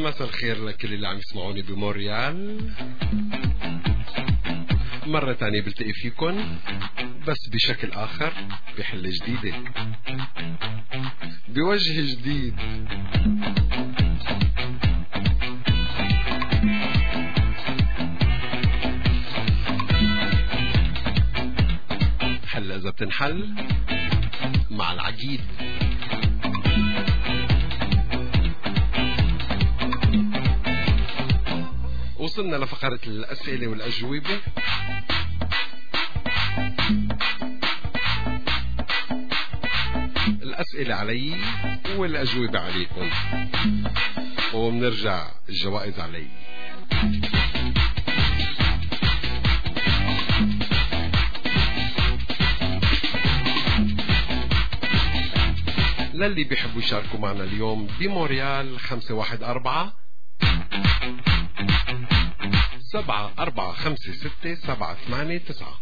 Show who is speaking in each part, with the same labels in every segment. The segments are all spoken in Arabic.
Speaker 1: مساء الخير لكل اللي عم يسمعوني بمونريال. مرة تانية بلتقي فيكن بس بشكل آخر، بحلة جديدة، بوجه جديد. حلة إذا بتنحل مع العقيد. وصلنا لفقرة الأسئلة والأجوبة. الأسئلة علي والأجوبة عليكم، وبنرجع الجوائز علي. للي بيحبوا يشاركوا معنا اليوم بمونريال 514-7456789.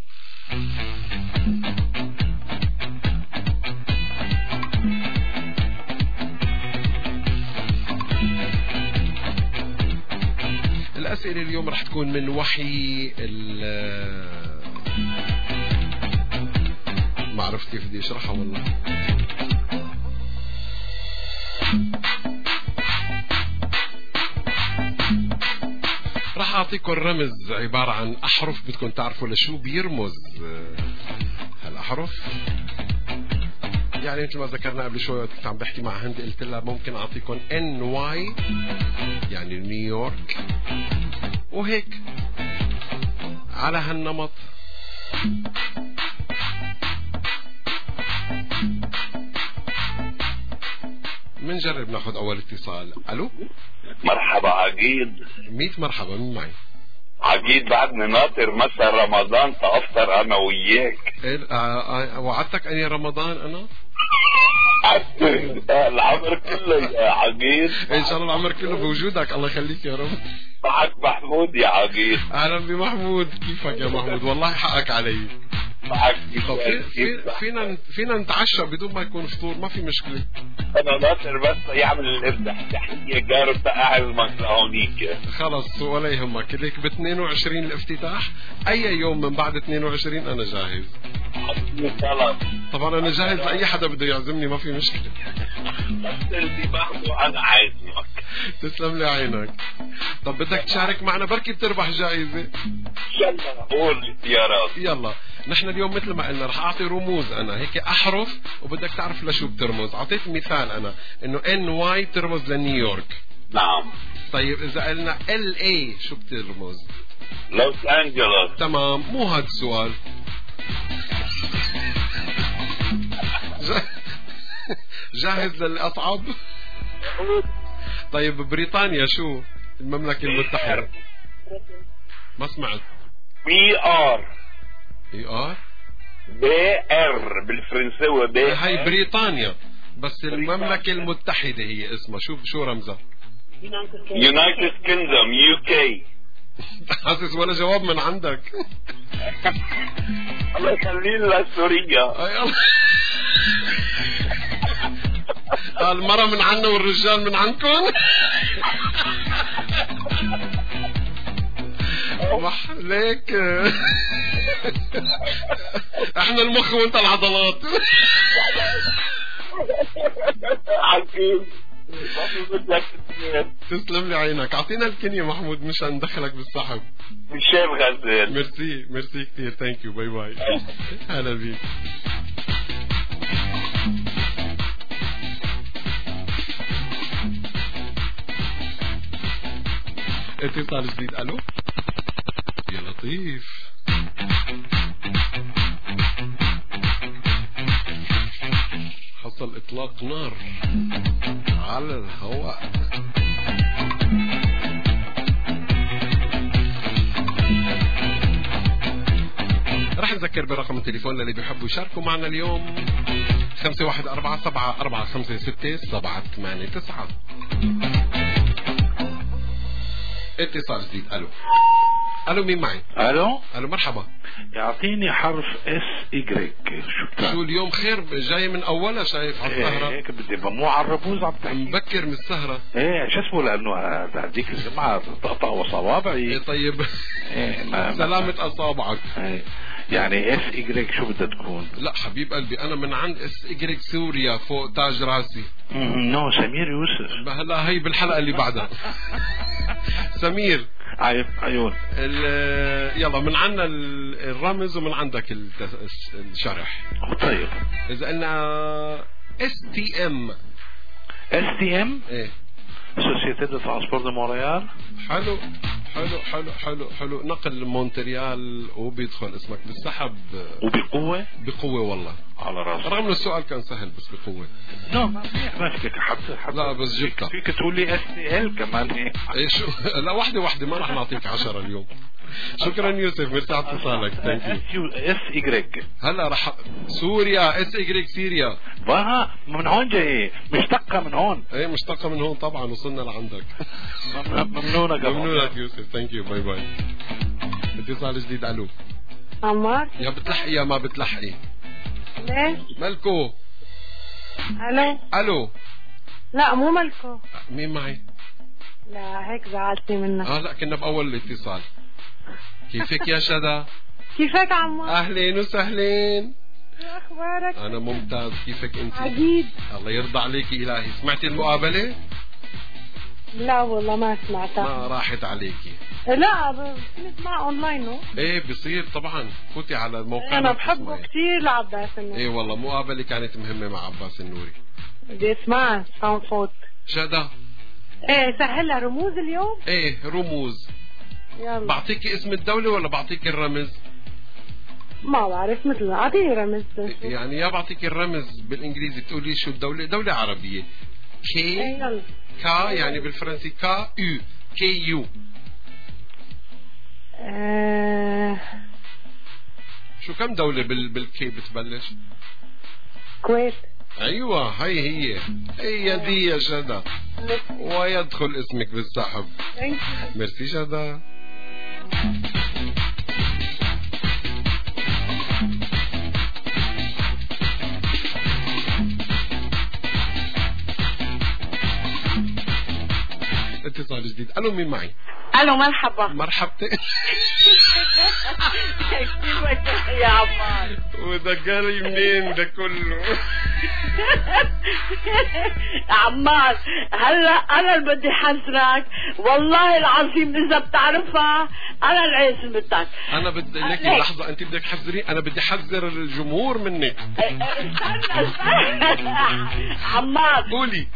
Speaker 1: الأسئلة اليوم رح تكون من وحي ما عرفت كيف بدي اشرحها والله. راح اعطيكم رمز عبارة عن احرف، بدكم تعرفوا لشو بيرمز هالاحرف. يعني مثل ما ذكرنا قبل شوي وقت كنت عم بحكي مع هند، قلت لها ممكن اعطيكم NY يعني نيويورك، وهيك على هالنمط. منجرب ناخذ اول اتصال. الو،
Speaker 2: مرحبا عقيد.
Speaker 1: 100 مرحبا، مين معي؟
Speaker 2: عقيد بعدني ناطر مسا رمضان تأفطر انا وياك.
Speaker 1: وعدتك اني رمضان انا
Speaker 2: العمر كله يا عقيد.
Speaker 1: ان شاء الله العمر كله بوجودك، الله يخليك يا رب.
Speaker 2: معك محمود يا عقيد.
Speaker 1: اهلا بمحمود، كيفك يا محمود؟ والله حقك علي. طب فينا نتعشى بدون ما يكون فطور، ما في مشكلة.
Speaker 2: انا ناطر بس يعمل الافتتاحية، جارب تقعد لهونيك.
Speaker 1: خلص ولا يهمك، ليك ب 22 الافتتاح، اي يوم من بعد 22 انا جاهز. طبعا انا جاهز لاي حدا بده يعزمني، ما في مشكلة.
Speaker 2: بس اللي باخده انا عازمك.
Speaker 1: تسلم لي عينك. طب بدك تشارك معنا، بركي بتربح جائزة.
Speaker 2: يلا قول الاختيارات.
Speaker 1: يلا، نحن اليوم مثل ما قلنا رح اعطي رموز انا هيك احرف، وبدك تعرف لشو بترمز. اعطيت مثال انا انه NY ترمز لنيويورك.
Speaker 2: نعم.
Speaker 1: طيب اذا قلنا LA شو بترمز؟
Speaker 2: لوس انجلوس.
Speaker 1: تمام، مو هذا السؤال. جاهز للاصعب؟ طيب بريطانيا شو؟ المملكة المتحدة. ما سمعت.
Speaker 2: BR بالفرنساوي BR.
Speaker 1: هاي بريطانيا، بس المملكة المتحدة هي اسمها شو رمزها؟
Speaker 2: United Kingdom UK.
Speaker 1: حاسس ولا جواب من عندك.
Speaker 2: الله يخلينا لسوريا.
Speaker 1: المرأة من عنا والرجال من عندكم. ليك احنا المخ وانت العضلات. تسلم لي عينك، اعطينا الكنية محمود مشان ندخلك بالسحب.
Speaker 2: الشيف غزال.
Speaker 1: ميرسي كتير، ثانك يو، باي باي. هلا بيك. اتصال جديد. الو يا لطيف. حصل اطلاق نار على الهواء. رح نذكر برقم التليفون للي بيحبوا يشاركوا معنا اليوم 514-7456789. اتصال جديد. الو الو مين معي؟
Speaker 3: الو
Speaker 1: مرحبا.
Speaker 3: يعطيني حرف اس ايجريك.
Speaker 1: شو اليوم خير جاي من اولها شايف على السهرة؟
Speaker 3: هيك بدي مو على الربوز عم تحكي
Speaker 1: مبكر من السهرة.
Speaker 3: ايه شو اسمه لانه هذيك الجمعة تقطع صوابعي.
Speaker 1: ايه طيب.
Speaker 3: إيه
Speaker 1: سلامة اصابعك.
Speaker 3: إيه. يعني اس ايجريك شو بدها تكون؟
Speaker 1: لا حبيب قلبي انا من عند اس ايجريك سوريا فوق تاج راسي.
Speaker 3: نو سمير يوسف.
Speaker 1: هلا هي بالحلقة اللي بعدها. سمير
Speaker 3: عيون.
Speaker 1: يلا من عنا الرمز ومن عندك الشرح.
Speaker 3: طيب
Speaker 1: اذا قلنا STM.
Speaker 3: STM
Speaker 1: ايه
Speaker 3: سوسيتي دو ترانسبور دو مونريال.
Speaker 1: حلو حلو حلو حلو حلو. نقل مونتريال وبيدخل اسمك بالسحب
Speaker 3: وبقوة.
Speaker 1: بقوة والله
Speaker 3: على راسي.
Speaker 1: رغم انه السؤال كان سهل بس بقوة.
Speaker 3: لا ما فيك حتى
Speaker 1: لا بس جبتها.
Speaker 3: فيك تقول لي STL كمان.
Speaker 1: ايه شو لا واحدة ما راح نعطيك 10 اليوم. شكرا يوسف ميرسي على اتصالك. ثانك يو.
Speaker 3: اس ايجريك
Speaker 1: هلا رح سوريا اس ايجريك سوريا.
Speaker 3: من هون جاي مشتقة من هون.
Speaker 1: ايه مشتقة من هون طبعا وصلنا لعندك.
Speaker 3: ممنونك
Speaker 1: يوسف. ثانك يو باي باي. اتصال جديد. الو
Speaker 4: عمار
Speaker 1: يا بتلحقي يا ما بتلحقي.
Speaker 4: ليش؟
Speaker 1: ملكو.
Speaker 4: الو لا مو ملكو.
Speaker 1: مين معي؟
Speaker 4: لا هيك زعلتني منك.
Speaker 1: لا كنا باول الاتصال. كيفك يا شدا؟
Speaker 4: كيفك عمار؟
Speaker 1: اهلين وسهلين.
Speaker 4: شو اخبارك؟
Speaker 1: انا ممتاز. كيفك انت؟
Speaker 4: عجيب.
Speaker 1: الله يرضى عليكي الهي. سمعتي المقابلة؟
Speaker 4: لا والله ما سمعتها.
Speaker 1: ما راحت عليكي.
Speaker 4: لا بنسمع اونلاين.
Speaker 1: ايه بصير طبعا. فوتي على الموقع.
Speaker 4: انا بحبه كثير لعباس النوري.
Speaker 1: ايه والله مقابلة كانت مهمة مع عباس النوري.
Speaker 4: بدي اسمعها ساوند صوت.
Speaker 1: شدا
Speaker 4: ايه سهلها رموز اليوم.
Speaker 1: ايه رموز.
Speaker 4: يلا
Speaker 1: بعطيكي اسم الدولة ولا بعطيكي الرمز؟
Speaker 4: ما بعرف مثل اعطيني رمز.
Speaker 1: يعني يا بعطيكي الرمز بالانجليزي تقولي شو الدولة. دولة عربية. كي
Speaker 4: ايه يلا.
Speaker 1: كا يعني بالفرنسي كا يو. كي يو. شو كم دولة بالكي بتبلش؟
Speaker 4: كويت.
Speaker 1: ايوه هي دي يا شدا. ويدخل اسمك بالسحب. ميرسي شدا. اتصال جديد. الو مين معي؟
Speaker 4: الو مرحبا.
Speaker 1: مرحبتين.
Speaker 4: كيفك يا عمار؟
Speaker 1: وده جالي منين ده كله؟
Speaker 4: عمار هلا انا اللي بدي حذرك والله العظيم اذا بتعرفها انا العز بدك.
Speaker 1: انا بدي لك لحظه انت بدك تحذري. انا بدي احذر الجمهور منك.
Speaker 4: استنى عمار
Speaker 1: قولي.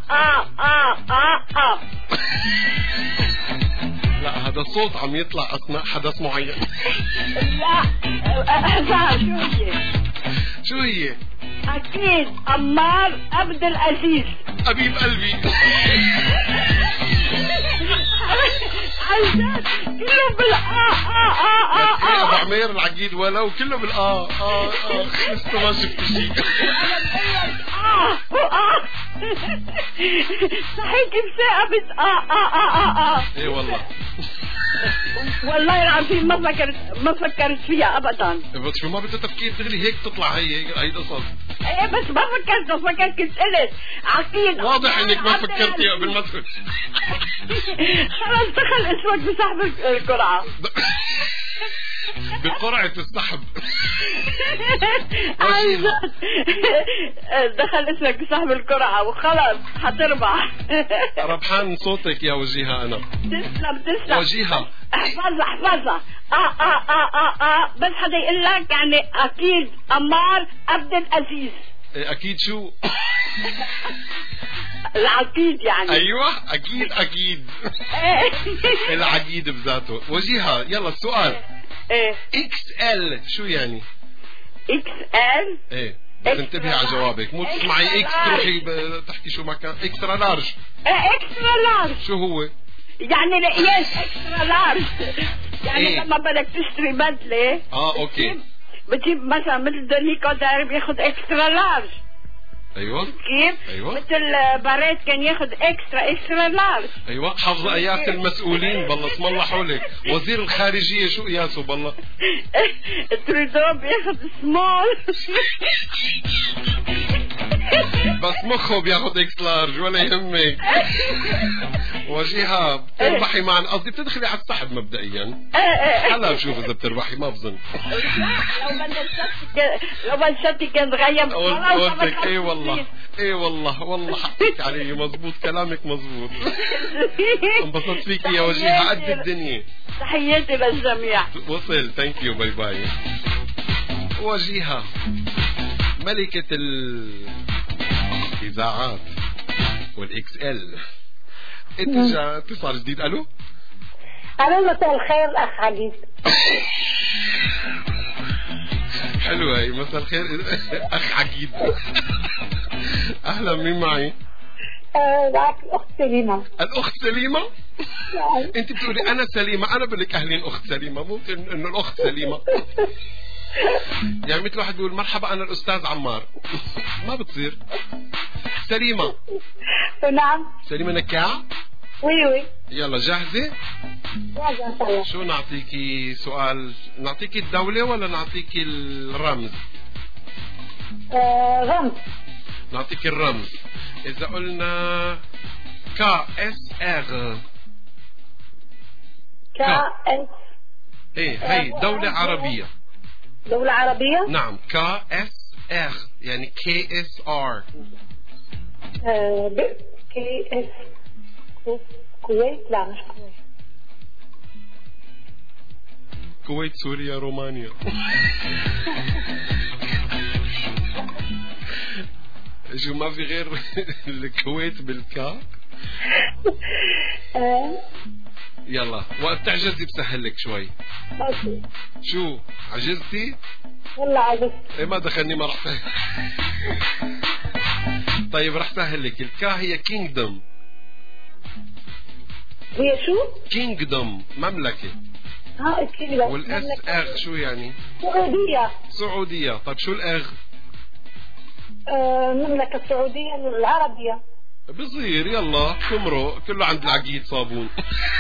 Speaker 1: لا هذا صوت عم يطلع اثناء حدث معين.
Speaker 4: لا شو هي؟ اكيد عمار عبد العزيز.
Speaker 1: حبيب قلبي.
Speaker 4: كله
Speaker 1: ابو عمير العقيد ولو كله لسه ما شفت شيء.
Speaker 4: صحيح كيف ثابت.
Speaker 1: ايه والله
Speaker 4: والله العظيم ما فكرت فيها ابدا.
Speaker 1: بس شو ما بدها تفكير دغري هيك تطلع. هي قصص.
Speaker 4: ايه بس ما فكرت كنت قلت عقيد.
Speaker 1: واضح انك ما فكرتي قبل ما تقول.
Speaker 4: خلص دخل اسمك بسحب القرعة.
Speaker 1: بقرعة السحب.
Speaker 4: دخل اسمك بسحب القرعة وخلص حتربح.
Speaker 1: ربحان صوتك يا وجيهة. انا
Speaker 4: تسلم
Speaker 1: وجيهة.
Speaker 4: احفظها. بس حدا يقول لك يعني اكيد عمار عبد العزيز.
Speaker 1: اكيد شو؟
Speaker 4: العقيد يعني.
Speaker 1: ايوه اكيد. العقيد بذاته. وجيهة يلا السؤال.
Speaker 4: ايه
Speaker 1: XL شو يعني؟
Speaker 4: XL
Speaker 1: ايه بس انتبهي على جوابك. مو تسمعي اكس تروحي تحكي شو ما كان. اكسترا لارج.
Speaker 4: اكسترا لارج
Speaker 1: شو هو؟
Speaker 4: يعني القياس اكسترا لارج. يعني إيه؟ لما بدك تشتري بدله
Speaker 1: اوكي
Speaker 4: بتجيب مثلا مثل دونيكو داير بياخد اكسترا لارج.
Speaker 1: ايوه
Speaker 4: كيف؟
Speaker 1: أيوة.
Speaker 4: مثل باريت كان ياخذ اكسترا لارج.
Speaker 1: ايوه حافظ ايات المسؤولين بالله اسم الله حولك. وزير الخارجيه شو قياسه بالله؟
Speaker 4: تريدو بياخذ سمول.
Speaker 1: بس مخه بياخذ اكس لارج ولا يهمك. وجيهة بتربحي معنا، قصدي بتدخلي على السحب مبدئيا. هلا بشوف اذا بتربحي ما بظن.
Speaker 4: لو بلشتي كان غيب
Speaker 1: قلت لك ايه والله ايه والله حقك علي مزبوط كلامك مزبوط. انبسطت فيكي يا وجيهة قد الدنيا.
Speaker 4: تحياتي للجميع.
Speaker 1: وصل ثانك يو باي باي. وجيهة ملكة الإذاعات والإكس إل. اتجاه اتصال جديد. ألو
Speaker 5: مساء الخير الأخ عزيز.
Speaker 1: حلوة هي مساء الخير أخ عقيد. أهلا مين معي؟
Speaker 5: معك الأخت سليمة.
Speaker 1: الأخت سليمة؟ أنت بتقولي أنا سليمة، أنا بقول لك أهلين أخت سليمة، ممكن إنه الأخت سليمة. يعني مثل واحد بيقول مرحبا أنا الأستاذ عمار. ما بتصير. سليمة.
Speaker 5: نعم.
Speaker 1: سليمة نكاع؟
Speaker 5: وي.
Speaker 1: يلا جاهزة؟
Speaker 5: جاهزة.
Speaker 1: شو نعطيكي سؤال؟ نعطيكي الدولة ولا نعطيكي الرمز؟
Speaker 5: رمز.
Speaker 1: نعطيكي الرمز. إذا قلنا KSR.
Speaker 5: KS.
Speaker 1: إيه هي دولة عربية.
Speaker 5: دولة عربية؟
Speaker 1: نعم KSR يعني KSR.
Speaker 5: KS. كويت؟ لا مش كويت.
Speaker 1: كويت سوريا رومانيا. شو ما في غير الكويت بالكا؟ يلا وقت تعجزي بسهلك شوي. شو عجزتي؟
Speaker 5: والله عجزت.
Speaker 1: ايه ما دخلني ما رح سهل. طيب رح سهلك. الكا هي كينجدوم.
Speaker 5: هي شو؟
Speaker 1: كينجدوم مملكة.
Speaker 5: كينجدوم.
Speaker 1: والاس اغ شو يعني؟ سعودية. طيب شو الاغ؟
Speaker 5: المملكة السعودية العربية.
Speaker 1: بصير يلا تمرق كله عند العقيد صابون.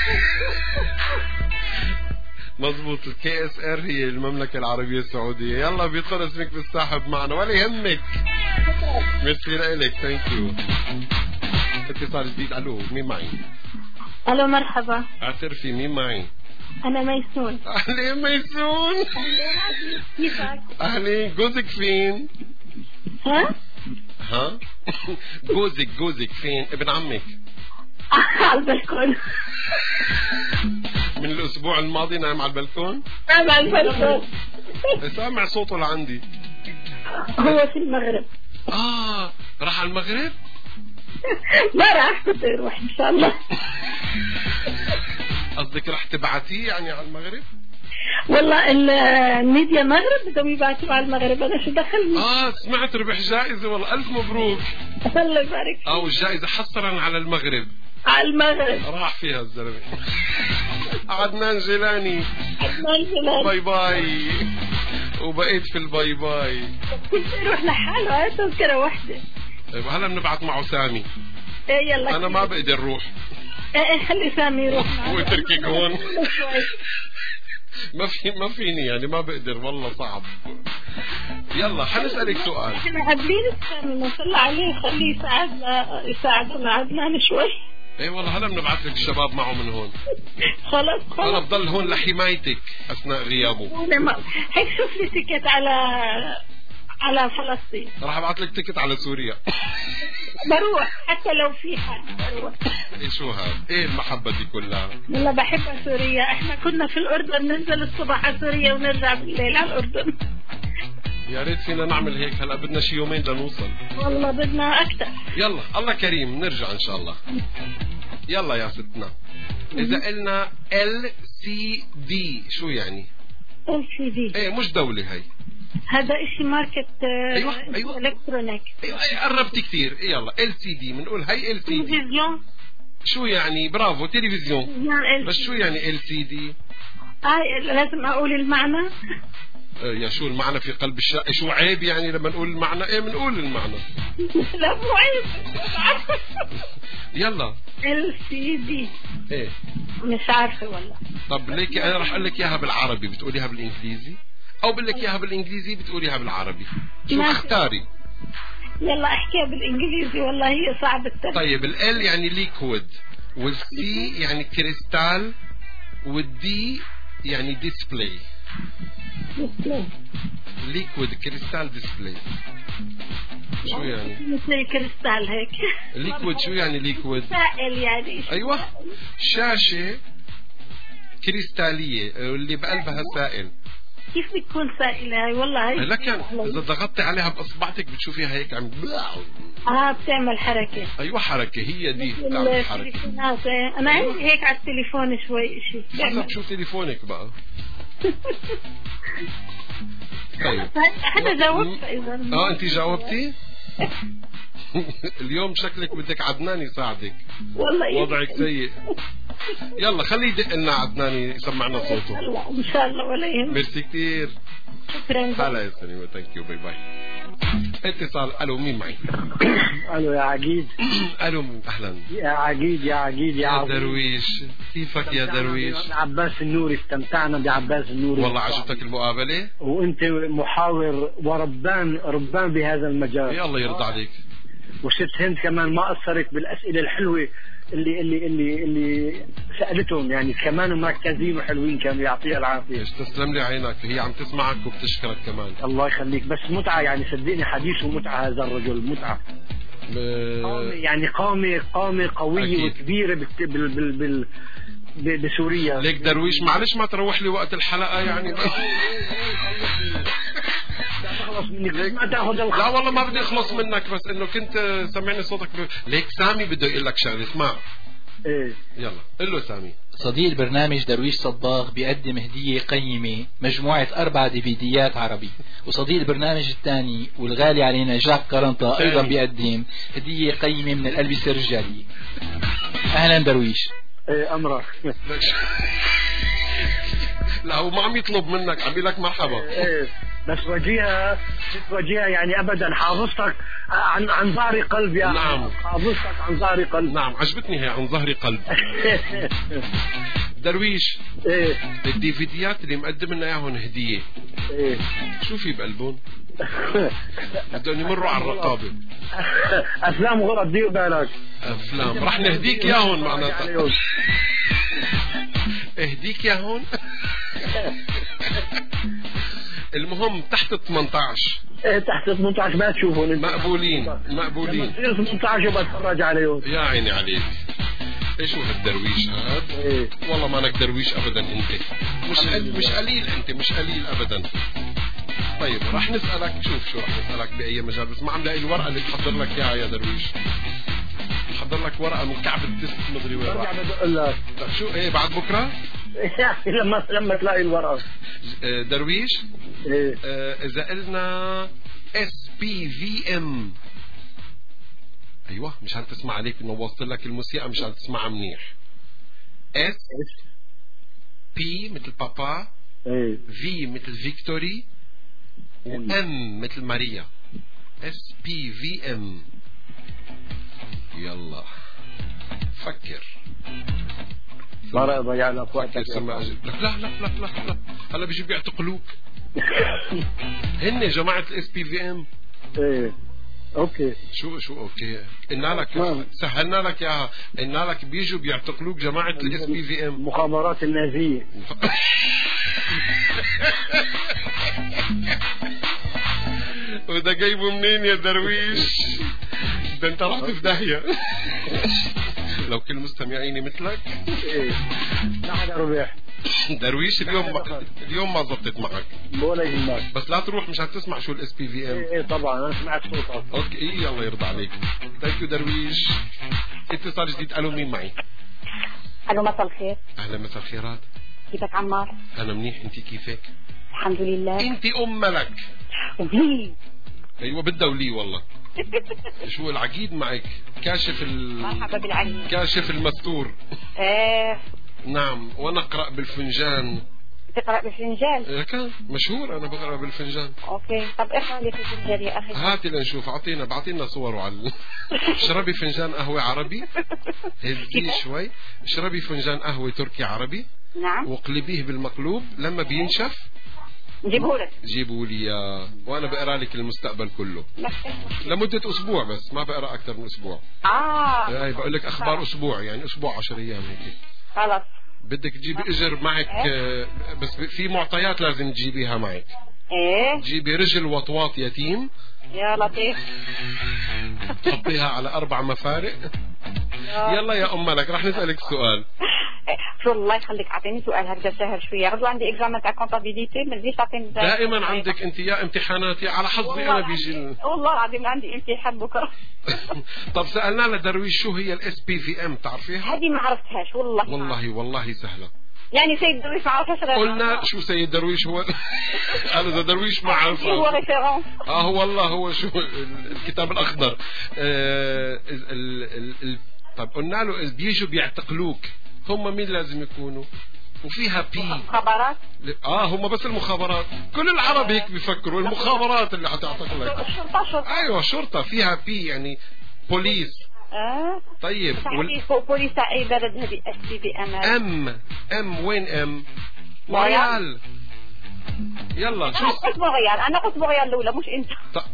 Speaker 1: مزبوط. KSR هي المملكة العربية السعودية. يلا بيدخل اسمك بالساحب معنا ولا يهمك. ميرسي لك ثانك يو. اتصال جديد. الو مين معي؟
Speaker 5: الو مرحبا.
Speaker 1: اعترفي مين معي؟
Speaker 5: انا ميسون.
Speaker 1: اهلين ميسون.
Speaker 5: كيفك؟
Speaker 1: اهلين جوزك فين؟ ها؟ جوزك فين؟ ابن عمك
Speaker 5: على البلكون.
Speaker 1: من الاسبوع الماضي نايم على البلكون؟
Speaker 5: نايم على البلكون.
Speaker 1: سامع صوته لعندي.
Speaker 5: هو في المغرب.
Speaker 1: راح على المغرب؟
Speaker 5: ما راح بده يروح ان شاء الله.
Speaker 1: قصدك راح تبعتيه يعني على المغرب؟
Speaker 5: والله الميديا مغرب بدهم يبعثوا على المغرب. انا شو دخلني؟
Speaker 1: سمعت ربح جائزة والله الف مبروك.
Speaker 5: الله يبارك.
Speaker 1: والجائزة حصرا على المغرب.
Speaker 5: على المغرب
Speaker 1: راح فيها الزلمة. عدنان جيلاني. باي باي. وبقيت في الباي باي.
Speaker 5: يروح لحاله. هاي تذكرة واحدة.
Speaker 1: طيب هلا بنبعت معه سامي.
Speaker 5: يلا
Speaker 1: انا ما بقدر اروح.
Speaker 5: خلي سامي يروح.
Speaker 1: وتركيك هون. ما فيني يعني ما بقدر والله صعب. يلا حنسألك سؤال.
Speaker 5: احنا قابلين سامي ما شاء الله عليه. خليه يساعدنا عدنان شوي.
Speaker 1: اي والله هلا بنبعث لك الشباب معه من هون.
Speaker 5: خلاص
Speaker 1: انا بضل هون لحمايتك اثناء غيابه.
Speaker 5: هيك شوف لي تيكت على فلسطين.
Speaker 1: راح ابعث لك تيكت على سوريا.
Speaker 5: بروح حتى لو في حد بروح.
Speaker 1: ايه شو هذا؟ ايه المحبة دي كلها؟
Speaker 5: والله بحب سوريا. احنا كنا في الاردن ننزل الصبح على سوريا ونرجع بالليل على الاردن.
Speaker 1: يا ريت فينا نعمل هيك. هلا بدنا شي يومين لنوصل.
Speaker 5: والله بدنا اكثر.
Speaker 1: يلا الله كريم نرجع ان شاء الله. يلا يا ستنا. اذا قلنا LCD شو يعني؟
Speaker 5: LCD
Speaker 1: ايه مش دولة هي.
Speaker 5: هذا اشي ماركت.
Speaker 1: ايوه
Speaker 5: الكترونيك.
Speaker 1: ايوه قربتي كثير. إيه يلا LCD بنقول هي LCD.
Speaker 5: تلفزيون.
Speaker 1: شو يعني؟ برافو تلفزيون. بس شو يعني LCD؟
Speaker 5: لازم اقول المعنى.
Speaker 1: يا شو المعنى في قلب الشاي؟ شو عيب يعني لما نقول المعنى؟ ايه بنقول المعنى.
Speaker 5: لا مو عيب.
Speaker 1: يلا
Speaker 5: LCD.
Speaker 1: ايه
Speaker 5: مش عارفة والله.
Speaker 1: طب ليكي انا رح اقول لك اياها بالعربي بتقوليها بالانجليزي، او بقول لك اياها بالانجليزي بتقوليها بالعربي، شو
Speaker 5: ماشي.
Speaker 1: اختاري؟
Speaker 5: يلا احكيها بالانجليزي والله هي صعبة الترجمة.
Speaker 1: طيب ال يعني ليكويد، والسي يعني كريستال، والدي يعني ديسبلاي. ليكويد كريستال ديسبلاي شو يعني؟
Speaker 5: مثل الكريستال هيك.
Speaker 1: ليكويد شو يعني ليكويد؟
Speaker 5: سائل يعني.
Speaker 1: ايوه شاشة كريستالية اللي بقلبها سائل.
Speaker 5: كيف بتكون سائلة هاي والله؟ هاي
Speaker 1: لكن اذا ضغطتي عليها باصبعتك بتشوفيها هيك عم
Speaker 5: بتعمل حركة.
Speaker 1: ايوه حركة، هي دي بتعمل حركة.
Speaker 5: انا عندي هيك على التليفون شوي شيء.
Speaker 1: حسب شو تليفونك بقى. طيب
Speaker 5: هذا جاوبت اذا.
Speaker 1: انت جاوبتي. اليوم شكلك بدك عدنان يساعدك،
Speaker 5: والله
Speaker 1: وضعك سيء. يلا خليه يدق لنا عدنان يسمعنا صوته
Speaker 5: ان شاء الله ولا يهمك.
Speaker 1: ميرسي كتير.
Speaker 5: شكرا.
Speaker 1: هلا يا سليمة، ثانك يو، باي باي. اتصال. الو مين معي؟
Speaker 6: الو يا عقيد.
Speaker 1: الو اهلا
Speaker 6: يا عقيد يا عقيد
Speaker 1: يا درويش، كيفك يا درويش؟
Speaker 6: عباس النوري، استمتعنا بعباس النوري
Speaker 1: والله عجبتك المقابلة،
Speaker 6: وانت محاور ربان بهذا المجال.
Speaker 1: يا الله يرضى عليك.
Speaker 6: وست هند كمان ما قصرت بالاسئله الحلوه اللي سالتهم، يعني كمان مركزين وحلوين كانوا، يعطيها العافيه.
Speaker 1: تسلم لي عينك، هي عم تسمعك وبتشكرك كمان.
Speaker 6: الله يخليك، بس متعه يعني، صدقني حديثه متعه، هذا الرجل متعه. يعني قامه قويه أكيد. وكبيره بسوريا.
Speaker 1: ليك درويش معلش ما تروح لي وقت الحلقه يعني.
Speaker 6: ما تاخذ
Speaker 1: لا والله ما بدي اخلص منك، بس انه كنت سمعني صوتك ليك سامي بده يقول لك شغله، اسمع.
Speaker 6: ايه
Speaker 1: يلا قل له سامي.
Speaker 7: صديق البرنامج درويش صباغ بيقدم هدية قيمة، مجموعة 4 ديفيديات عربي. وصديق البرنامج الثاني والغالي علينا جاك كارنطا أيضا بيقدم هدية قيمة من الألبسة الرجالية. أهلا درويش.
Speaker 6: ايه أمرك.
Speaker 1: لا هو ما عم يطلب منك، عم يقول لك مرحبا.
Speaker 6: ايه بس وجيها يعني ابدا، حافظتك عن ظهر قلب يا.
Speaker 1: نعم
Speaker 6: حافظتك عن ظهر قلب.
Speaker 1: نعم عجبتني هي عن ظهر قلب. درويش
Speaker 6: ايه
Speaker 1: الديفيديات اللي مقدم لنا اياهم هديه،
Speaker 6: ايه
Speaker 1: شو في بقلبهم؟ بدهم يمروا على الرقابه.
Speaker 6: افلام غلط، دير بالك.
Speaker 1: افلام رح نهديك اياهم معناتها. اهديك اياهم. المهم تحت 18.
Speaker 6: ايه تحت 18 ما تشوفون.
Speaker 1: مقبولين.
Speaker 6: لما تصير 18 بتفرج عليهم.
Speaker 1: يا عيني عليك. ايش هو هالدرويش هاد؟
Speaker 6: إيه؟
Speaker 1: والله ما انك درويش ابدا انت. مش قليل انت، مش قليل ابدا. طيب رح نسألك، شو رح نسألك بأي مجال، بس ما عم لاقي الورقة اللي بحضر لك اياها يا درويش. بحضر لك ورقة من كعب الدست مدري وين راح. طيب شو ايه بعد بكرة؟
Speaker 6: لما تلاقي الورقة.
Speaker 1: درويش
Speaker 6: إيه؟
Speaker 1: اذا قلنا SPVM، ايوه مشان تسمع عليك انه وصل لك الموسيقى مشان تسمعها منيح. S P مثل بابا، V مثل فيكتوري، وM مثل ماريا. SPVM. يلا فكر.
Speaker 6: ما ضيع لك وقتك.
Speaker 1: لا هلا بيجي بيعتقلوك. هن جماعة SPVM.
Speaker 6: ايه اوكي.
Speaker 1: شو اوكي؟ قلنا لك سهلنا لك اياها، قلنا لك بيجوا بيعتقلوك جماعة SPVM،
Speaker 6: مخابرات النازية.
Speaker 1: وده جايبه منين يا درويش؟ ده انت رحت في داهية. لو كل مستمعيني مثلك.
Speaker 6: ايه لا حدا ربح.
Speaker 1: درويش اليوم ما زبطت معك
Speaker 6: ولا يهمك،
Speaker 1: بس لا تروح مش هتسمع شو SPVM.
Speaker 6: ايه طبعا انا سمعت صوتك.
Speaker 1: اوكي إيه الله يرضى عليك. ثانك يو درويش. اتصال جديد. الو مين معي؟
Speaker 8: الو مساء الخير.
Speaker 1: اهلا مساء الخيرات.
Speaker 8: كيفك عمار؟
Speaker 1: انا منيح، انت كيفك؟
Speaker 8: الحمد لله.
Speaker 1: انت ملك.
Speaker 8: ولي.
Speaker 1: ايوه بدها ولي والله. شو العقيد معك؟ كاشف
Speaker 8: مرحبا بالعقيد.
Speaker 1: كاشف المستور.
Speaker 8: ايه
Speaker 1: نعم. ونقرأ بالفنجان.
Speaker 8: بتقرأ بالفنجان؟
Speaker 1: كان مشهور أنا بقرأ بالفنجان.
Speaker 8: اوكي، طب اقرأ لي في الفنجان يا اخي.
Speaker 1: هاتي لنشوف، بعطينا صوره على اشربي فنجان قهوة عربي، هدي شوي، اشربي فنجان قهوة تركي عربي.
Speaker 8: نعم.
Speaker 1: وقلبيه بالمقلوب، لما بينشف
Speaker 8: جيبهولك.
Speaker 1: جيبوا لي اياه، وانا بقرا لك المستقبل كله لمدة اسبوع، بس ما بقرا اكثر من اسبوع. يعني بقول لك اخبار اسبوع، يعني اسبوع 10 ايام هيك.
Speaker 8: خلاص.
Speaker 1: بدك تجيبي اجر معك، بس في معطيات لازم تجيبيها معك.
Speaker 8: ايه؟
Speaker 1: جيبي رجل وطواط يتيم.
Speaker 8: يا لطيف.
Speaker 1: تحطيها على 4 مفارق. يلا يا ملك، رح نسألك سؤال.
Speaker 8: شو الله يخليك، اعطيني سؤال هكذا سهل شويه، غدوه عندي اكزامان تاع كونتابيليتي، ما تجيش تعطيني.
Speaker 1: دائما عندك انت يا امتحانات يا على حظي انا بيجي.
Speaker 8: والله العظيم عندي امتحان بكره.
Speaker 1: طب سألنا لدرويش شو هي الاس بي في ام، تعرفيها؟
Speaker 8: هذه ما عرفتهاش والله.
Speaker 1: والله سهلة.
Speaker 8: يعني سيد درويش ما عرفهاش.
Speaker 1: قلنا شو سيد درويش هو. انا اذا درويش ما عرفه.
Speaker 8: هو ريفيرونس.
Speaker 1: والله هو شو الكتاب الاخضر. طب قلنا له بيجوا بيعتقلوك، هم مين لازم يكونوا؟ وفيها بي
Speaker 8: مخابرات.
Speaker 1: هم بس المخابرات، كل العرب هيك بيفكروا، المخابرات اللي حتعتقلك.
Speaker 8: الشرطة.
Speaker 1: ايوه شرطة، فيها بي يعني بوليس. طيب
Speaker 8: بوليس اي بلد هذه اس بي في
Speaker 1: ام وين ام؟ مونريال. يلا شو
Speaker 8: قلت مونريال، انا قلت مونريال الاولى مش انت.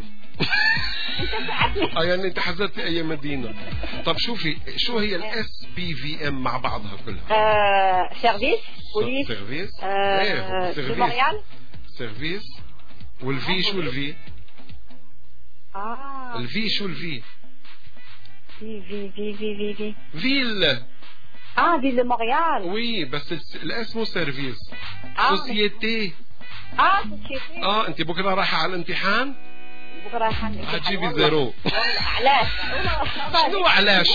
Speaker 1: يعني انت حذرت اي مدينة. طب شوفي شو هي الاس بي في ام مع بعضها كلها؟
Speaker 8: سيرفيس بوليس.
Speaker 1: سيرفيس.
Speaker 8: سيرفيس مونريال.
Speaker 1: سيرفيس. والفي شو الفي؟ الفي شو الفي؟
Speaker 8: في
Speaker 1: فيل.
Speaker 8: فيل مونريال.
Speaker 1: وي بس الاسم سيرفيس. سوسيتي.
Speaker 8: سوسيتي.
Speaker 1: انت بكره رايحة على الامتحان؟
Speaker 8: بكره رايحة
Speaker 1: هتجيبي زيرو.
Speaker 8: علاش؟
Speaker 1: شنو علاش؟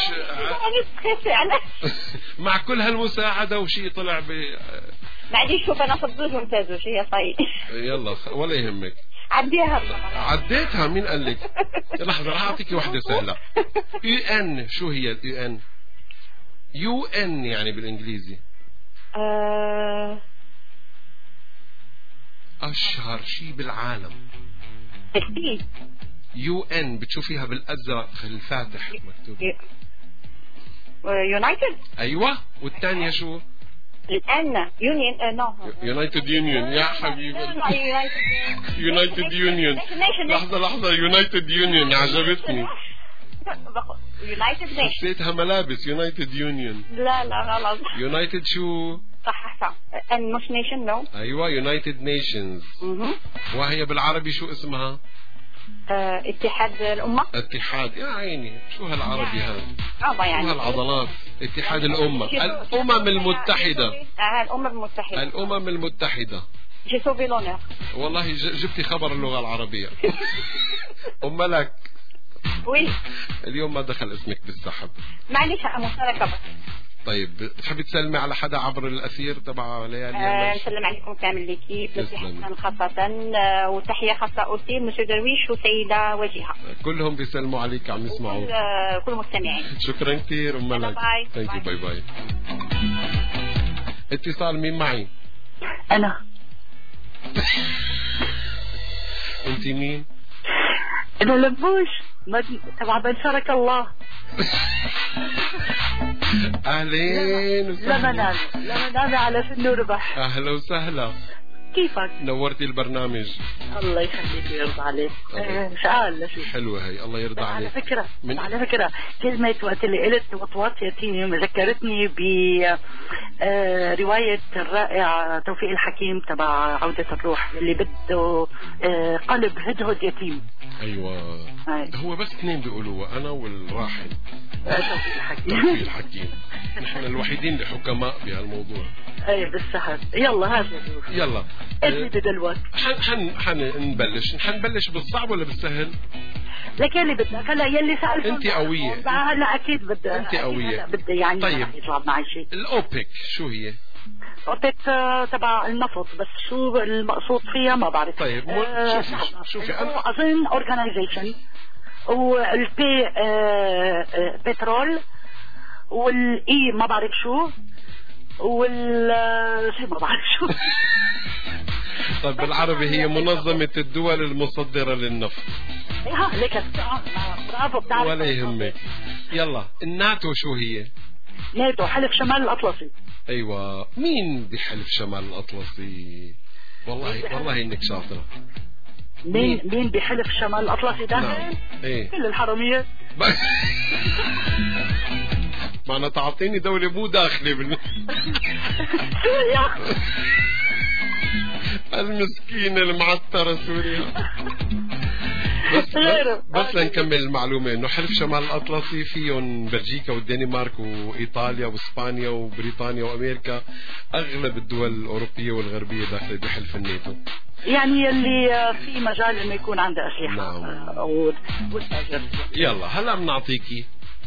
Speaker 1: مع كل هالمساعدة وشي طلع
Speaker 8: معليش شوف انا صدوج ومتازوج هي طيب.
Speaker 1: يلا ولا يهمك.
Speaker 8: عديتها
Speaker 1: مين قال لك؟ لحظة راح اعطيكي واحدة سهلة. يو ان، شو هي اليو ان؟ يو ان يعني بالانجليزي اشهر شيء بالعالم. يو ان بتشوفيها بالازرق الفاتح مكتوب.
Speaker 8: يونايتد.
Speaker 1: ايوه، والثانية شو؟
Speaker 8: الآن يونيون.
Speaker 1: يونايتد يونيون يا حبيبي. يونايتد يونيون. لحظة يونايتد يونيون عجبتني.
Speaker 8: يونايتد نيشن.
Speaker 1: حسيتها ملابس. يونايتد يونيون.
Speaker 8: لا غلط.
Speaker 1: يونايتد شو؟
Speaker 8: صح ان مش نيشن. نو.
Speaker 1: ايوه يونايتد نيشنز. وهي بالعربي شو اسمها؟
Speaker 8: اتحاد الأمة.
Speaker 1: اتحاد يا عيني، شو هالعربي هذا؟
Speaker 8: يعني
Speaker 1: شو هالعضلات؟ اتحاد الأمة. الأمم المتحدة. الأمم المتحدة.
Speaker 8: جيسو بيلونير.
Speaker 1: والله جبتي خبر اللغة العربية. ملك.
Speaker 8: وي.
Speaker 1: اليوم ما دخل اسمك بالسحب.
Speaker 8: معليش مشاركة بس.
Speaker 1: طيب بتحبي تسلمي على حدا عبر الأثير تبع ليالي؟
Speaker 8: نسلم عليكم كامل ليكيب، حسن خاصة، وتحية خاصة أوتي مسيو درويش وسيدة وجيهة.
Speaker 1: كلهم بيسلموا عليك، عم يسمعوا
Speaker 8: كل مستمعين.
Speaker 1: شكرا كثير ملك. باي. اتصال مين معي؟
Speaker 8: أنا.
Speaker 1: أنت مين؟
Speaker 8: أنا لبوش تبع بنشرك الله.
Speaker 1: أهلين وسهلا.
Speaker 8: لمنامي على سن وربح.
Speaker 1: أهلا وسهلا.
Speaker 8: كيفك؟
Speaker 1: نورتي البرنامج.
Speaker 8: الله يخليك ويرضى عليك. سؤال
Speaker 1: حلوة هي، الله يرضى عليك.
Speaker 8: على فكرة كلمة وقت اللي قلت وطوات يتيم ذكرتني برواية الرائع توفيق الحكيم تبع عودة الروح اللي بده قلب هدهد يتيم.
Speaker 1: أيوة. هو بس 2 بيقولوها، أنا والراحل توفيق الحكيم. نحن الوحيدين اللي حكماء بهالموضوع.
Speaker 8: اي بالسهل. يلا هات
Speaker 1: يلا
Speaker 8: ادي دلوقتي
Speaker 1: حنبلش بالصعب ولا بالسهل؟
Speaker 8: لك يلي بدك. هلا يلي سألت
Speaker 1: انت قوية.
Speaker 8: هلا اكيد بدك.
Speaker 1: انت قوية.
Speaker 8: بدي يعني.
Speaker 1: طيب
Speaker 8: يصعب معي شيء.
Speaker 1: الاوبك شو هي؟
Speaker 8: اوبك تبع النفط، بس شو المقصود فيها ما بعرف.
Speaker 1: طيب شوفي
Speaker 8: انا اظن اورجانيزيشن، والبي بترول، والاي ما بعرف شو، شيء ما بعرف شو.
Speaker 1: طيب بالعربي هي منظمة الدول المصدرة للنفط.
Speaker 8: ليك برافو بتعرف.
Speaker 1: ولا يهمك. يلا الناتو شو هي؟
Speaker 8: ناتو حلف شمال الأطلسي.
Speaker 1: ايوه، مين بحلف شمال الأطلسي؟ والله انك شاطرة.
Speaker 8: مين بحلف شمال الأطلسي ده؟
Speaker 1: نعم. ايه
Speaker 8: كل الحرامية.
Speaker 1: معنى تعطيني دولة مو داخلة
Speaker 8: سوريا.
Speaker 1: المسكينة المعترة سوريا. بس لنكمل المعلومة انه حلف شمال الاطلسي فيهم بلجيكا والدنمارك وايطاليا واسبانيا وبريطانيا وامريكا. اغلب الدول الاوروبية والغربية داخلة بحلف الناتو. يعني
Speaker 8: اللي في مجال انه يكون عنده اسلحة.
Speaker 1: نعم.
Speaker 8: والتاجر.
Speaker 1: يلا هلا بنعطيكي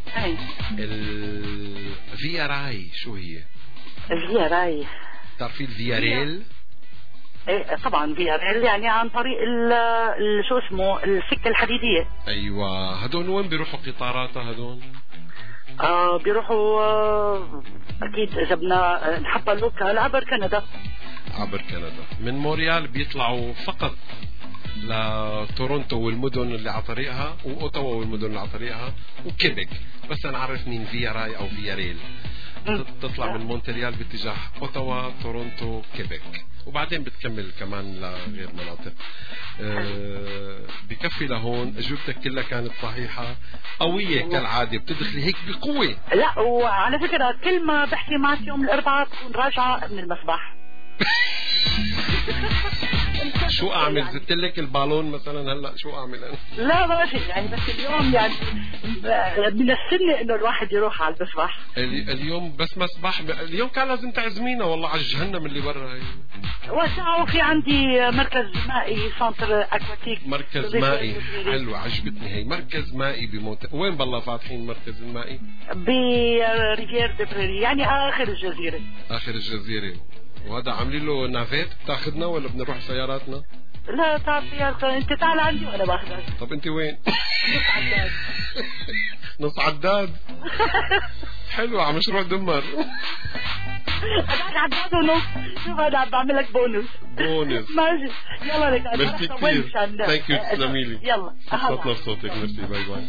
Speaker 1: الفياراي. شو هي؟
Speaker 8: الفياراي
Speaker 1: تعرفي الفياريل؟
Speaker 8: ايه طبعا فياريل، يعني عن طريق شو اسمه السكة الحديدية.
Speaker 1: ايوه، هدول وين بيروحوا قطاراتها هدول؟
Speaker 8: بيروحوا اكيد اذا بدنا نحطها لوكال عبر كندا.
Speaker 1: عبر كندا من مونريال بيطلعوا فقط لتورونتو والمدن اللي على طريقها، واوتاوا والمدن اللي على طريقها، وكيبك. بس انا عارف مين فياراي او فياريل. تطلع من مونتريال باتجاه اوتاوا، تورونتو، كيبك، وبعدين بتكمل كمان لغير مناطق. بكفي لهون. اجوبتك كلها كانت صحيحة، قوية كالعادة، بتدخلي هيك بقوة.
Speaker 8: لا، وعلى فكرة كل ما بحكي معك يوم الاربعاء بكون راجعة من المسبح.
Speaker 1: شو اعمل؟ زدت لك البالون مثلا هلا؟ شو اعمل انا؟
Speaker 8: لا ماشي يعني، بس اليوم يعني من السنة انه الواحد يروح على المسبح.
Speaker 1: اليوم بس مسبح؟ اليوم كان لازم تعزمينا والله على الجهنم اللي برا هي.
Speaker 8: وسعوا في عندي مركز مائي، سنتر اكواتيك.
Speaker 1: مركز مائي حلو، عجبتني هي. مركز مائي وين بالله فاتحين مركز المائي؟
Speaker 8: بريفير دي بريري، يعني اخر الجزيرة.
Speaker 1: اخر الجزيرة. وهذا عاملين له نافيت بتاخذنا ولا بدنا نروح سياراتنا؟
Speaker 8: لا تعال سيارتك، انت تعال عندي وانا باخذك.
Speaker 1: طب انت وين؟
Speaker 8: نص عداد.
Speaker 1: نص عداد. حلو، على مشروع دمر.
Speaker 8: هذاك عداد ونص. شوف هذا عم بعمل لك بونس. ماشي. يلا لك.
Speaker 1: ميرسي كثير. ثانك يو، تسلمي لي.
Speaker 8: يلا.
Speaker 1: صوتنا في صوتك. ميرسي. باي باي.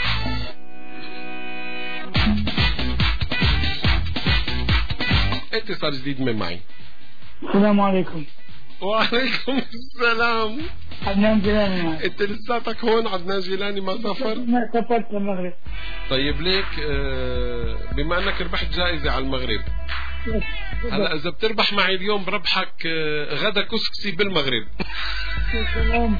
Speaker 1: اتصال جديد من معي.
Speaker 9: السلام عليكم.
Speaker 1: وعليكم السلام.
Speaker 9: عدنان جيلاني.
Speaker 1: انت لساتك هون؟ عدنان جيلاني ما سافر؟
Speaker 9: ما سافرت المغرب.
Speaker 1: طيب ليك بما انك ربحت جائزة على المغرب، هلا اذا بتربح معي اليوم بربحك غدا كسكسي بالمغرب.
Speaker 9: سلام.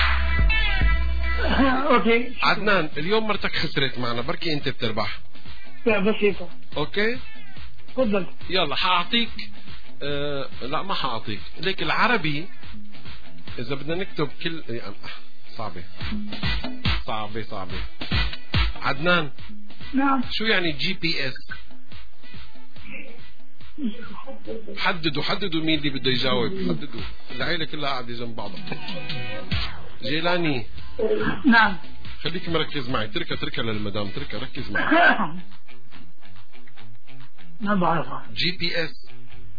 Speaker 9: اوكي.
Speaker 1: عدنان اليوم مرتك خسرت معنا، بركي انت بتربح.
Speaker 9: لا بسيطة.
Speaker 1: اوكي
Speaker 9: تفضل.
Speaker 1: يلا حاعطيك لا ما حاعطيك ليك العربي. اذا بدنا نكتب كل صعبة. عدنان.
Speaker 9: نعم.
Speaker 1: شو يعني GPS؟ حددوا مين اللي بده يجاوب. حددوا، العيلة كلها قاعدة جنب بعضها. جيلاني.
Speaker 9: نعم.
Speaker 1: خليك مركز معي. تركها للمدام، ركز معي.
Speaker 9: ما بعرفها.
Speaker 1: GPS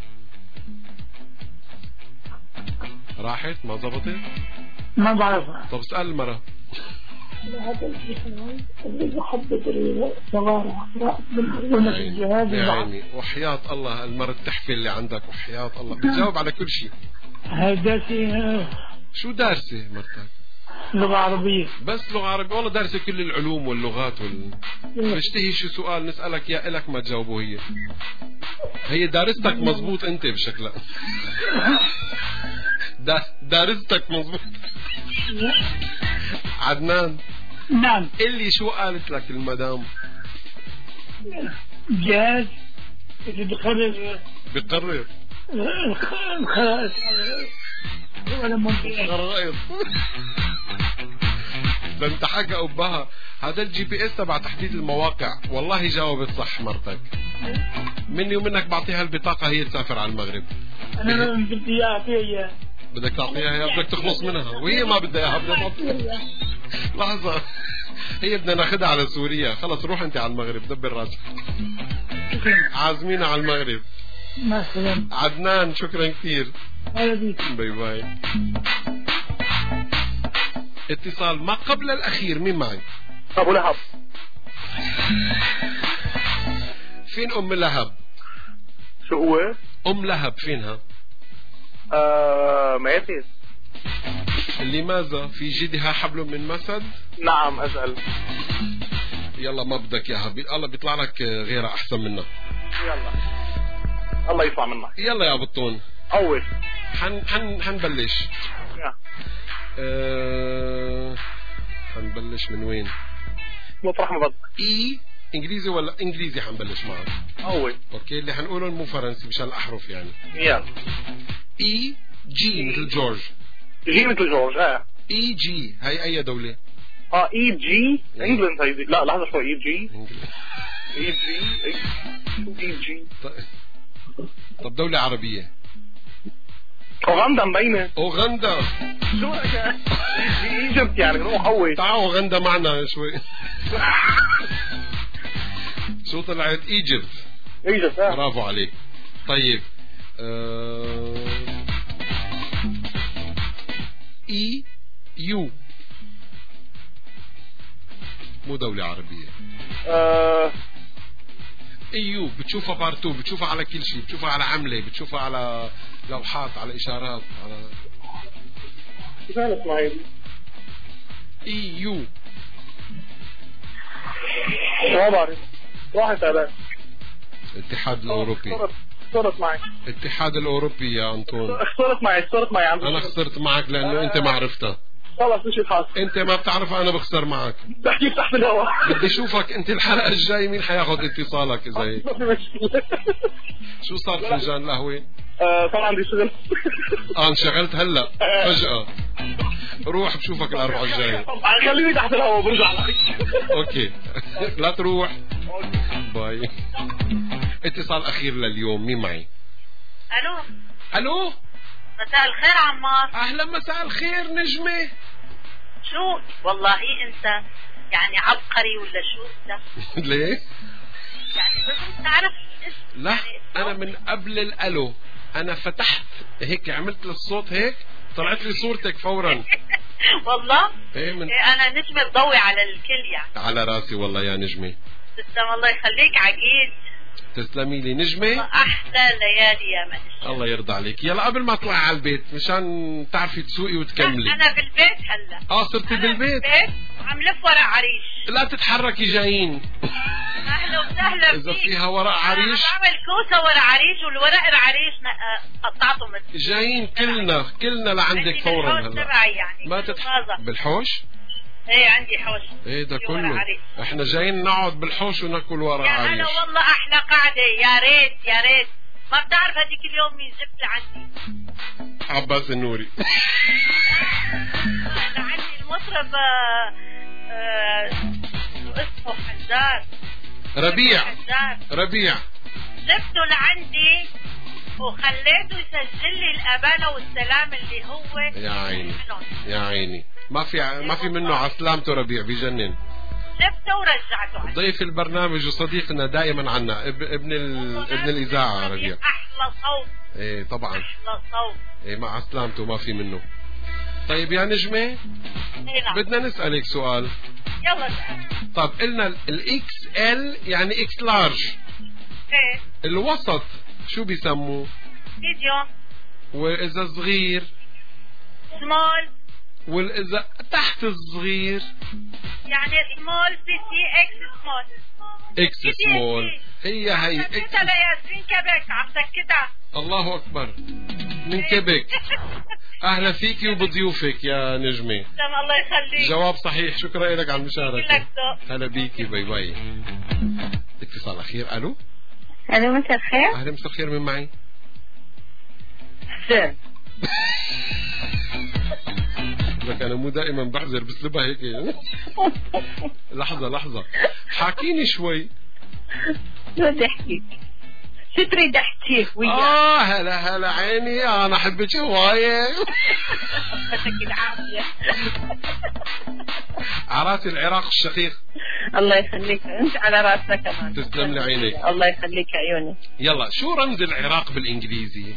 Speaker 1: راحت ما زبطت؟
Speaker 9: ما بعرفها.
Speaker 1: طب اسأل المرة.
Speaker 9: هذا الجهاز اللي يحدد الثغار بالمرونة في الجهاز.
Speaker 1: يعني وحياة الله المرة التحفة اللي عندك، وحياة الله بتجاوب على كل شيء.
Speaker 9: دارسة. شو
Speaker 1: دارسة مرتك؟
Speaker 9: لغة عربية.
Speaker 1: بس لغة عربية؟ والله دارسة كل العلوم واللغات بشتهي شو سؤال نسألك يا إلك ما تجاوبه. هي دارستك مزبوط انت بشكلها. دارستك مزبوط. عدنان.
Speaker 9: نعم.
Speaker 1: اللي شو قالت لك المدام؟
Speaker 9: جهاز اللي بقرر الخرائط ولا
Speaker 1: خرائط. ده انت حاجة أبها. هذا الGPS تبع تحديد المواقع. والله جاوبت صح مرتك. مني ومنك بعطيها البطاقة هي تسافر على المغرب.
Speaker 9: أنا بدي أعطيها إياها.
Speaker 1: بدك تعطيها اياها؟ بدك تخلص منها وهي ما بدها اياها. بدها تعطيها. لحظة، هي بدنا ناخدها على سوريا. خلص روح انت على المغرب، دبر راسك. عازمينا على المغرب.
Speaker 9: مع السلامة.
Speaker 1: عدنان شكرا كثير.
Speaker 9: هلا بيك.
Speaker 1: باي باي. اتصال ما قبل الأخير، مين معي؟
Speaker 10: أبو لهب.
Speaker 1: فين أم لهب؟
Speaker 10: شو هو؟
Speaker 1: أم لهب فينها؟
Speaker 10: ماتت.
Speaker 1: لماذا؟ في جدها حبل من مسد؟
Speaker 10: نعم أسأل.
Speaker 1: يلا ما بدك ياها، الله بيطلع لك غيرها أحسن منها.
Speaker 10: يلا الله يطلع منك.
Speaker 1: يلا يا بطون.
Speaker 10: أول
Speaker 1: حنبلش. حنبلش من وين؟
Speaker 10: مطرح ما بدك.
Speaker 1: إي إنجليزي ولا إنجليزي؟ حنبلش معك.
Speaker 10: أول.
Speaker 1: أوكي اللي حنقوله مو فرنسي مشان الأحرف يعني.
Speaker 10: يلا.
Speaker 1: إي جي مثل جورج.
Speaker 10: جي مثل جورج.
Speaker 1: إي جي هاي أي دولة؟
Speaker 10: إي جي إنجلند هيدي. لا لحظة شوي. إي جي. إي جي. شو إي جي؟
Speaker 1: طب دولة عربية.
Speaker 10: أوغندا مبينة.
Speaker 1: أوغندا.
Speaker 10: شو هيك؟ إيجيبت يعني نروح أول.
Speaker 1: تعال أوغندا معنا شوي. شو طلعت؟ إيجيبت.
Speaker 10: إيجيبت.
Speaker 1: برافو عليك. طيب إي يو مو دولة عربية. ايو بتشوفها بارتو، بتشوفها على كل شيء، بتشوفها على عملة، بتشوفها على لوحات، على اشارات، على
Speaker 10: كيف اسمها هيدي؟
Speaker 1: ايو
Speaker 10: ما بعرف. راحت عليك.
Speaker 1: الاتحاد الاوروبي.
Speaker 10: خسرت معي.
Speaker 1: الاتحاد الاوروبي يا انطون.
Speaker 10: خسرت معي عم.
Speaker 1: انا خسرت معك لانه انت ما عرفتها.
Speaker 10: خلص مش الحال.
Speaker 1: انت ما بتعرفها انا بخسر معك.
Speaker 10: بحكيك تحت الهواء.
Speaker 1: بدي اشوفك انت الحلقة الجاي مين حياخد اتصالك اذا هيك. شو صار فنجان قهوة؟
Speaker 10: صار عندي شغل.
Speaker 1: انشغلت هلا فجأة. روح بشوفك الأربعة الجاية.
Speaker 10: خليني تحت الهواء برجع لك.
Speaker 1: اوكي لا تروح. باي. اتصال اخير لليوم، مين معي؟ الو
Speaker 11: مساء الخير عمار.
Speaker 1: اهلا مساء الخير نجمة.
Speaker 11: شو والله انت يعني عبقري ولا شو انت؟
Speaker 1: ليه؟
Speaker 11: يعني لازم تعرف
Speaker 1: لا يعني انا من قبل الالو انا فتحت هيك عملت للصوت هيك طلعت لي صورتك فورا.
Speaker 11: والله
Speaker 1: ايه من
Speaker 11: انا نجمة تضوي على الكل يعني.
Speaker 1: على راسي والله يا نجمة.
Speaker 11: تسلم الله يخليك عقيد.
Speaker 1: تسلمي لي نجمة.
Speaker 11: احلى ليالي يا منش.
Speaker 1: الله يرضى عليك. يلا قبل ما اطلع على البيت مشان تعرفي تسوقي وتكملي.
Speaker 11: انا بالبيت هلا.
Speaker 1: صرتي بالبيت؟
Speaker 11: وعم لف ورق عريش.
Speaker 1: لا تتحركي جايين.
Speaker 11: اهلا وسهلا
Speaker 1: اذا فيها ورق عريش.
Speaker 11: بعمل كوسه ورق عريش والورق العريش قطعته مثل.
Speaker 1: جايين كلنا لعندك فورا هلا.
Speaker 11: يعني
Speaker 1: ما بالحوش؟
Speaker 11: ايه عندي حوش.
Speaker 1: ايه ده كله. احنا جايين نقعد بالحوش وناكل ورق عريش.
Speaker 11: يا هلا والله احلى قعده. يا ريت ما بتعرف هذيك اليوم مين جبت لعندي؟
Speaker 1: عباس النوري.
Speaker 11: انا عندي المطرب اسمه حجار.
Speaker 1: ربيع
Speaker 11: جبته لعندي وخليته يسجل لي الأبانة والسلام اللي هو.
Speaker 1: يا عيني ما في منه عسلامته. ربيع بيجنن.
Speaker 11: جبته ورجعته.
Speaker 1: ضيف البرنامج وصديقنا دائما عنا ابن الإذاعة ربيع.
Speaker 11: أحلى صوت.
Speaker 1: ايه طبعا
Speaker 11: أحلى صوت.
Speaker 1: ايه مع عسلامته ما في منه. طيب يا نجمة بدنا نسألك سؤال.
Speaker 11: يلا سأل.
Speaker 1: طب قلنا الاكس ال يعني اكس لارج.
Speaker 11: ايه
Speaker 1: الوسط شو بيسموه؟
Speaker 11: ميديوم.
Speaker 1: واذا صغير؟
Speaker 11: سمول.
Speaker 1: واذا تحت الصغير؟
Speaker 11: يعني سمول بي سي اكس سمول.
Speaker 1: اكس سمول. هي
Speaker 11: اكس. انت لياسمين كبك عم سكتها.
Speaker 1: الله اكبر من كبك. اهلا فيكي وبضيوفك يا نجمة.
Speaker 11: الله يخليك.
Speaker 1: جواب صحيح. شكرا لك على المشاركة. هلا بيكي. باي باي. اتصال اخير. الو
Speaker 12: مساء الخير.
Speaker 1: اهلا مساء الخير. مين معي؟
Speaker 12: حسين.
Speaker 1: لك انا مو دائما بحذر بسلبها هيك. لحظة حاكيني شوي.
Speaker 12: بدي احكي. شو تريد احكيه وياك؟
Speaker 1: هلا عيني انا حبك هوايه.
Speaker 12: يعطيك العافيه.
Speaker 1: عراسي العراق الشقيق.
Speaker 12: الله يخليك، انت على راسنا كمان.
Speaker 1: تسلم لي عينك.
Speaker 12: الله يخليك عيوني.
Speaker 1: يلا شو رمز العراق بالانجليزي؟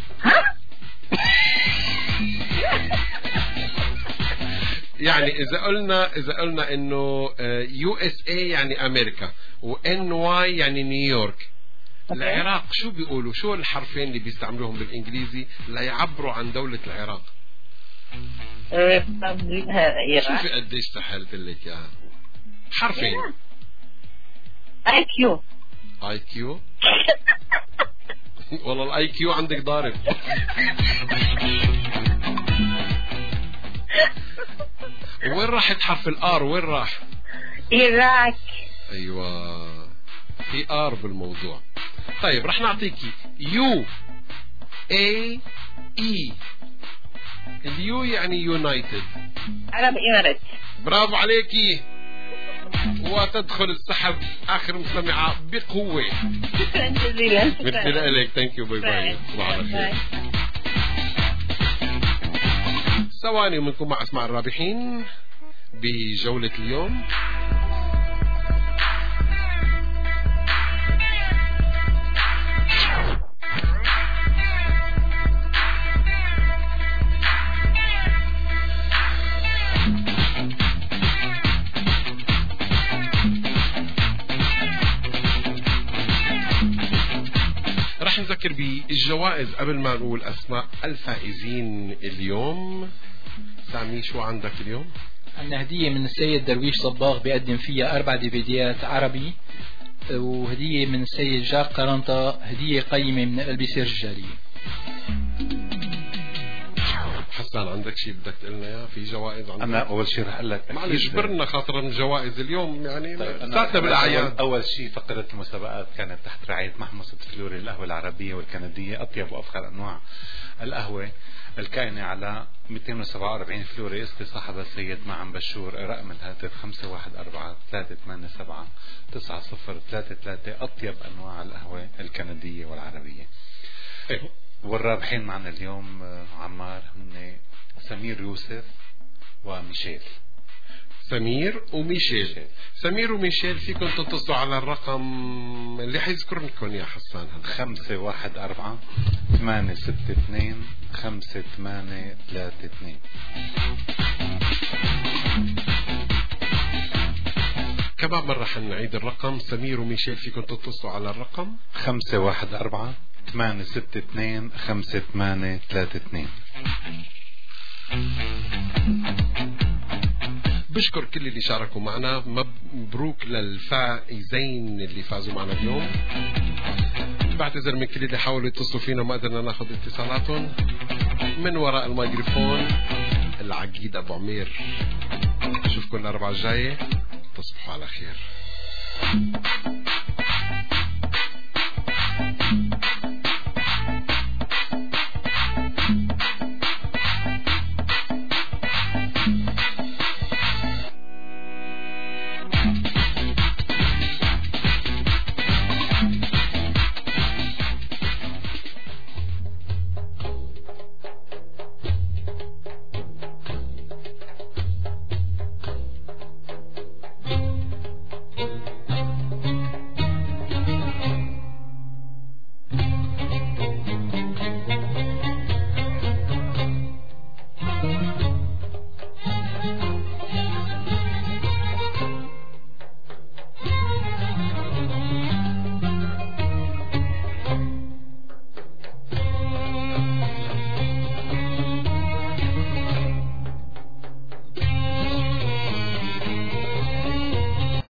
Speaker 1: يعني اذا قلنا انه USA يعني امريكا، وNY يعني نيويورك، العراق شو بيقولوا؟ شو الحرفين اللي بيستعملوهم بالانجليزي ليعبروا عن دولة العراق؟ شوفي قديش سهلت لك اياها. حرفين.
Speaker 12: IQ.
Speaker 1: والله الIQ عندك ضارب. وين راحت حرف الآر؟ وين راح؟
Speaker 12: إيراك.
Speaker 1: أيوة، في آر بالموضوع. طيب رح نعطيكي UAE. اليو يعني يونايتد،
Speaker 12: عرب إمارات.
Speaker 1: برافو عليكي. وتدخل السحب آخر مستمعة بقوة.
Speaker 12: شكرا جزيلا.
Speaker 1: مثل لك. ثانك يو. باي باي. صباح الخير. ثواني ومنكم مع أسماء الرابحين بجولة اليوم. رح نذكر بالجوائز قبل ما نقول أسماء الفائزين اليوم. سامي شو عندك اليوم؟
Speaker 7: عندنا هدية من السيد درويش صباغ بيقدم فيها 4 ديفيديات عربي، وهدية من السيد جاك قرنطة هدية قيمة من الألبسة الرجالية.
Speaker 1: حسان عندك شيء بدك تقلنا اياه؟ في جوائز عندك؟
Speaker 3: انا اول شيء رح اقول لك
Speaker 1: معلش جبرنا خاطر من جوائز اليوم يعني.
Speaker 3: طيب
Speaker 1: ساعتنا بالاعياد.
Speaker 3: اول شيء فقره المسابقات كانت تحت رعايه محمصة فلوري للقهوه العربيه والكنديه، اطيب وافخر انواع القهوه الكائنه على 247 فلوري. اسقي صاحبها السيد معن بشور. رقم الهاتف 514-387-9033. اطيب انواع القهوه الكنديه والعربيه. والرابحين معنا اليوم عمار من سمير يوسف وميشيل.
Speaker 1: سمير وميشيل فيكم تتصلوا على الرقم اللي حيذكر لكم يا حسان.
Speaker 3: 514-862-5832.
Speaker 1: كمان مرة حنعيد الرقم. سمير وميشيل فيكم تتصلوا على الرقم
Speaker 3: 514-862-5832.
Speaker 1: بشكر كل اللي شاركوا معنا. مبروك للفائزين اللي فازوا معنا اليوم. بعتذر من كل اللي حاولوا يتصلوا فينا ما قدرنا ناخذ اتصالاتهم. من وراء الميكروفون العقيد ابو عمير. اشوفكم الاربعاء الجايه. تصبحوا على خير.